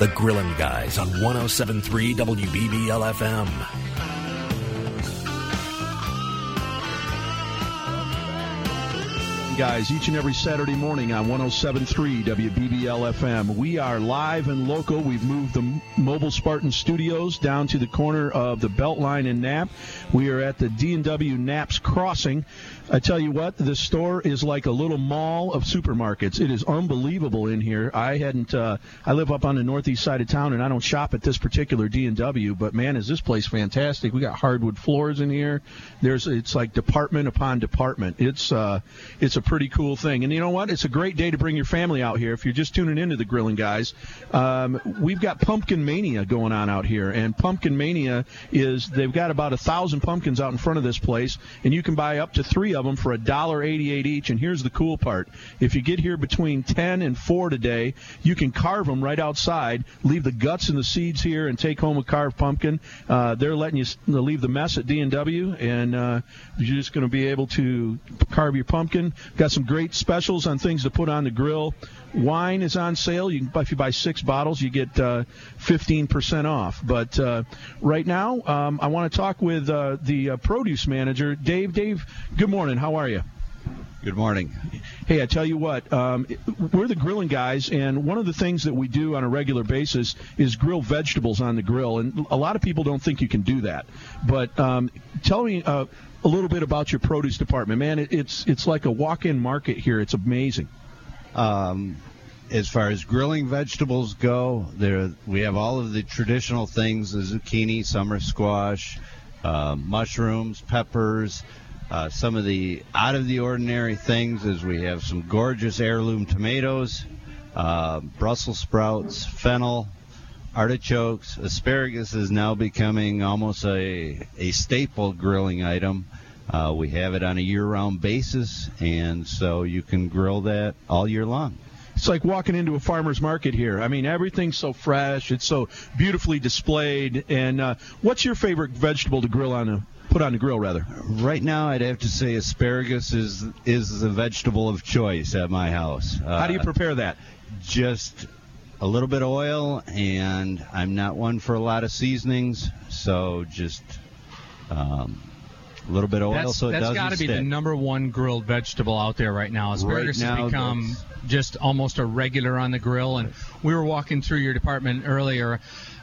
The Grillin' Guys on 107.3 WBBL-FM. Guys, each and every Saturday morning on 107.3 WBBL-FM. We are live and local. We've moved the Mobile Spartan Studios down to the corner of the Beltline in Knapp. We are at the D&W Knapp's Crossing. I tell you what, the store is like a little mall of supermarkets. It is unbelievable in here. I live up on the northeast side of town, and I don't shop at this particular D&W, but man, is this place fantastic. We got hardwood floors in here. It's like department upon department. It's a pretty cool thing. And you know what? It's a great day to bring your family out here. If you're just tuning into the Grillin' Guys, we've got Pumpkin Mania going on out here. And Pumpkin Mania they've got about 1,000 pumpkins out in front of this place, and you can buy up to 3 of them for $1.88 each. And here's the cool part. If you get here between 10 and 4 today, you can carve them right outside, leave the guts and the seeds here, and take home a carved pumpkin. They're letting you leave the mess at D&W, and you're just going to be able to carve your pumpkin. Got some great specials on things to put on the grill. Wine is on sale. If you buy 6 bottles, you get 15% off. But right now, I want to talk with the produce manager, Dave. Dave, good morning. How are you? Good morning. Hey, I tell you what, we're the Grillin' Guys, and one of the things that we do on a regular basis is grill vegetables on the grill. And a lot of people don't think you can do that. But tell me a little bit about your produce department. Man, it's like a walk-in market here. It's amazing. As far as grilling vegetables go, we have all of the traditional things, the zucchini, summer squash, mushrooms, peppers. Some of the out-of-the-ordinary things is we have some gorgeous heirloom tomatoes, Brussels sprouts, fennel, artichokes. Asparagus is now becoming almost a staple grilling item. We have it on a year-round basis, and so you can grill that all year long. It's like walking into a farmer's market here. I mean, everything's so fresh. It's so beautifully displayed. And what's your favorite vegetable to put on the grill, rather? Right now, I'd have to say asparagus is the vegetable of choice at my house. How do you prepare that? Just a little bit of oil, and I'm not one for a lot of seasonings, so just a little bit of oil so it doesn't stick. That's got to be the number one grilled vegetable out there right now. Asparagus has become just almost a regular on the grill. And we were walking through your department earlier,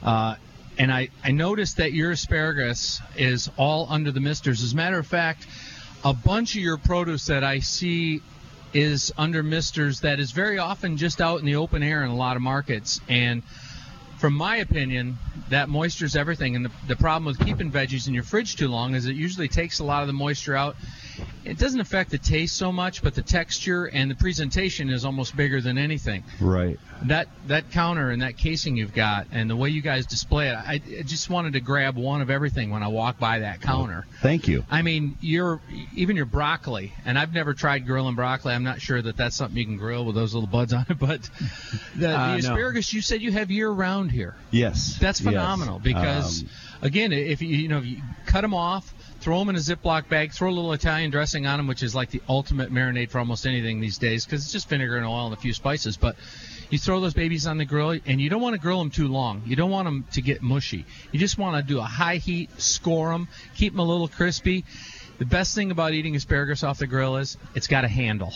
and I noticed that your asparagus is all under the misters. As a matter of fact, a bunch of your produce that I see is under misters that is very often just out in the open air in a lot of markets. And from my opinion, that moisture's everything. And the problem with keeping veggies in your fridge too long is it usually takes a lot of the moisture out. It doesn't affect the taste so much, but the texture and the presentation is almost bigger than anything. Right. That counter and that casing you've got and the way you guys display it, I just wanted to grab one of everything when I walk by that counter. Well, thank you. I mean, even your broccoli, and I've never tried grilling broccoli. I'm not sure that that's something you can grill with those little buds on it, but the asparagus you said you have year-round here. Yes. That's phenomenal because, again, if you cut them off, throw them in a Ziploc bag, throw a little Italian dressing on them, which is like the ultimate marinade for almost anything these days because it's just vinegar and oil and a few spices. But you throw those babies on the grill, and you don't want to grill them too long. You don't want them to get mushy. You just want to do a high heat, score them, keep them a little crispy. The best thing about eating asparagus off the grill is it's got a handle.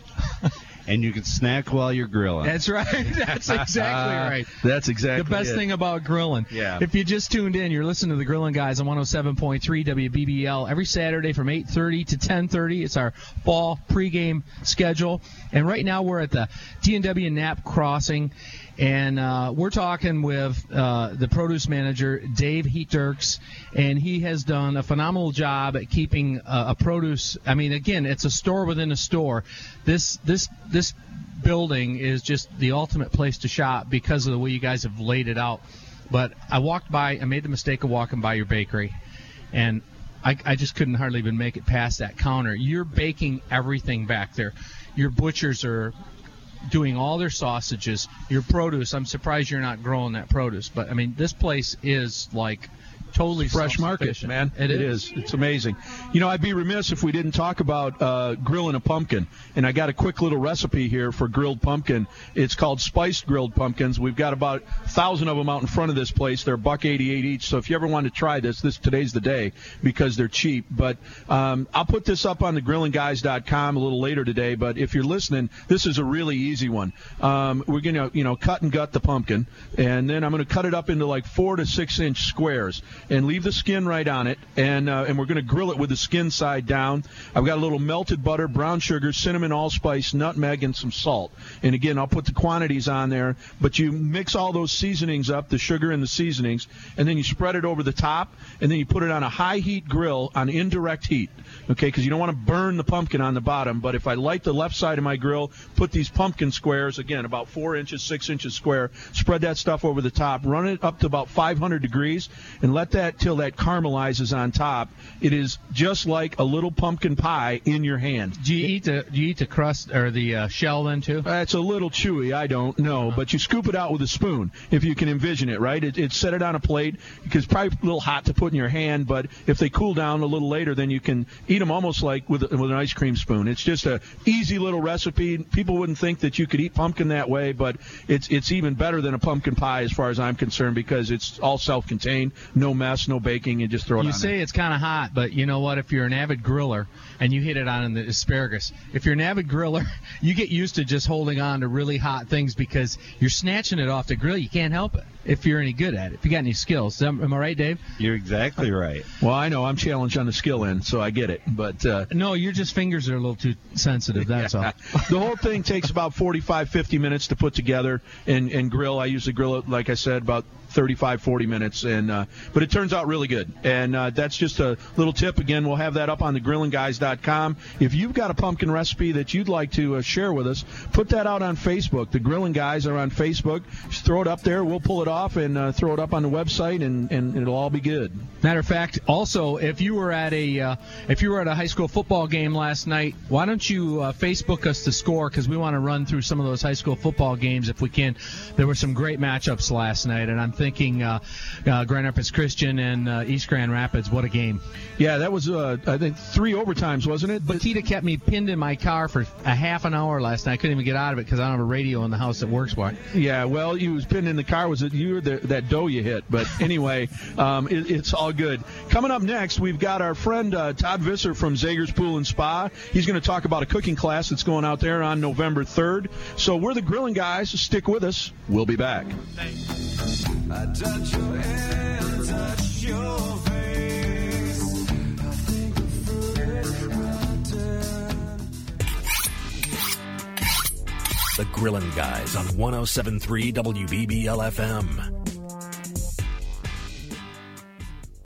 And you can snack while you're grilling. That's right. That's exactly right. That's exactly the best thing about grilling. Yeah. If you just tuned in, you're listening to the Grillin' Guys on 107.3 WBBL every Saturday from 8:30 to 10:30. It's our fall pregame schedule. And right now we're at the D&W Knapp Crossing, and we're talking with the produce manager, Dave Heat-Dirks, and he has done a phenomenal job at keeping a produce. I mean, again, it's a store within a store. This building is just the ultimate place to shop because of the way you guys have laid it out. But I made the mistake of walking by your bakery, and I just couldn't hardly even make it past that counter. You're baking everything back there. Your butchers are doing all their sausages. Your produce, I'm surprised you're not growing that produce. But, I mean, this place is like totally fresh market, man. It is. It's amazing. I'd be remiss if we didn't talk about grilling a pumpkin. And I got a quick little recipe here for grilled pumpkin. It's called spiced grilled pumpkins. We've got about 1,000 of them out in front of this place. They're $1.88 each. So if you ever want to try today's the day because they're cheap. But I'll put this up on the grillingguys.com a little later today. But if you're listening, this is a really easy one. We're going to, cut and gut the pumpkin, and then I'm going to cut it up into like 4 to 6 inch squares and leave the skin right on it. And we're going to grill it with the skin side down. I've got a little melted butter, brown sugar, cinnamon, allspice, nutmeg, and some salt. And again, I'll put the quantities on there. But you mix all those seasonings up, the sugar and the seasonings, and then you spread it over the top, and then you put it on a high heat grill on indirect heat. Okay, because you don't want to burn the pumpkin on the bottom. But if I light the left side of my grill, put these pumpkin squares, again, about 4 inches, 6 inches square, spread that stuff over the top, run it up to about 500 degrees, and let that till that caramelizes on top. It is just like a little pumpkin pie in your hand. Do you eat the crust or the shell then too? It's a little chewy. I don't know, but you scoop it out with a spoon if you can envision it. Right? It's set it on a plate because it's probably a little hot to put in your hand, but if they cool down a little later, then you can eat them almost like with an ice cream spoon. It's just a easy little recipe. People wouldn't think that you could eat pumpkin that way, but it's even better than a pumpkin pie as far as I'm concerned because it's all self-contained, no mess, no baking, and just throw it on. You say it's kind of hot, but you know what? If you're an avid griller and you hit it on in the asparagus, if you're an avid griller, you get used to just holding on to really hot things because you're snatching it off the grill. You can't help it if you're any good at it, if you got any skills. Am I right, Dave? You're exactly right. Well, I know I'm challenged on the skill end, so I get it. But no, your just fingers are a little too sensitive, that's all. The whole thing takes about 45, 50 minutes to put together and grill. I usually grill it, like I said, about 35, 40 minutes, but it turns out really good. And that's just a little tip. Again, we'll have that up on the grillingguys.com. If you've got a pumpkin recipe that you'd like to share with us, put that out on Facebook. The Grilling Guys are on Facebook. Just throw it up there. We'll pull it off and throw it up on the website, and it'll all be good. Matter of fact, also, if you were at a high school football game last night, why don't you Facebook us the score, because we want to run through some of those high school football games if we can. There were some great matchups last night, and I'm thinking Grand Rapids Christian and East Grand Rapids. What a game. Yeah, that was, I think, 3 overtimes, wasn't it? Bakita kept me pinned in my car for a half an hour last night. I couldn't even get out of it because I don't have a radio in the house that works for it. Yeah, well, you was pinned in the car. Was it you or that dough you hit? But anyway, it's all good. Coming up next, we've got our friend Todd Visser from Zager's Pool and Spa. He's going to talk about a cooking class that's going out there on November 3rd. So we're the Grilling Guys. Stick with us. We'll be back. I touch your hand, touch your face. I think the fruit is rotten. The Grilling Guys on 107.3 WBBL FM.